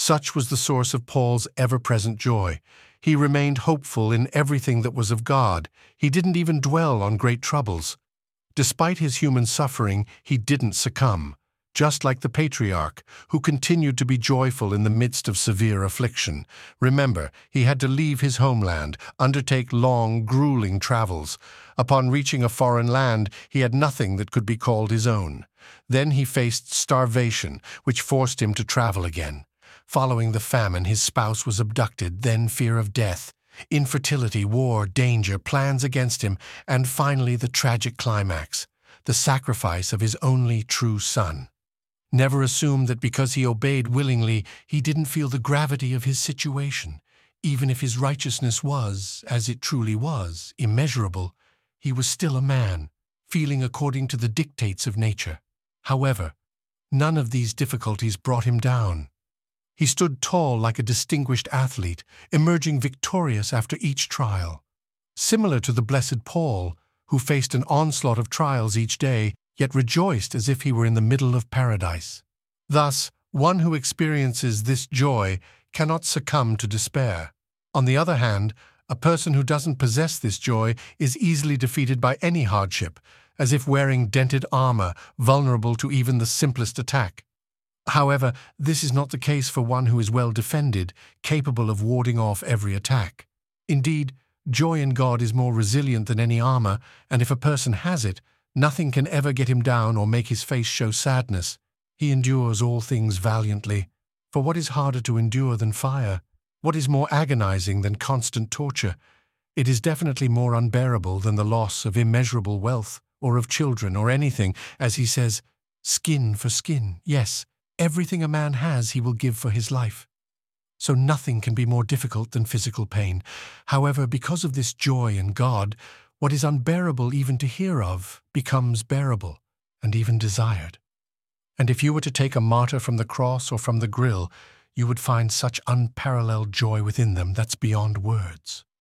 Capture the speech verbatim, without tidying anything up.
Such was the source of Paul's ever-present joy. He remained hopeful in everything that was of God. He didn't even dwell on great troubles. Despite his human suffering, he didn't succumb, just like the patriarch, who continued to be joyful in the midst of severe affliction. Remember, he had to leave his homeland, undertake long, grueling travels. Upon reaching a foreign land, he had nothing that could be called his own. Then he faced starvation, which forced him to travel again. Following the famine, his spouse was abducted, then fear of death, infertility, war, danger, plans against him, and finally the tragic climax, the sacrifice of his only true son. Never assume that because he obeyed willingly, he didn't feel the gravity of his situation. Even if his righteousness was, as it truly was, immeasurable, he was still a man, feeling according to the dictates of nature. However, none of these difficulties brought him down. He stood tall like a distinguished athlete, emerging victorious after each trial. Similar to the blessed Paul, who faced an onslaught of trials each day, yet rejoiced as if he were in the middle of paradise. Thus, one who experiences this joy cannot succumb to despair. On the other hand, a person who doesn't possess this joy is easily defeated by any hardship, as if wearing dented armor, vulnerable to even the simplest attack. However, this is not the case for one who is well defended, capable of warding off every attack. Indeed, joy in God is more resilient than any armor, and if a person has it, nothing can ever get him down or make his face show sadness. He endures all things valiantly. For what is harder to endure than fire? What is more agonizing than constant torture? It is definitely more unbearable than the loss of immeasurable wealth, or of children, or anything, as he says, skin for skin, yes. Everything a man has he will give for his life. So nothing can be more difficult than physical pain. However, because of this joy in God, what is unbearable even to hear of becomes bearable and even desired. And if you were to take a martyr from the cross or from the grill, you would find such unparalleled joy within them that's beyond words.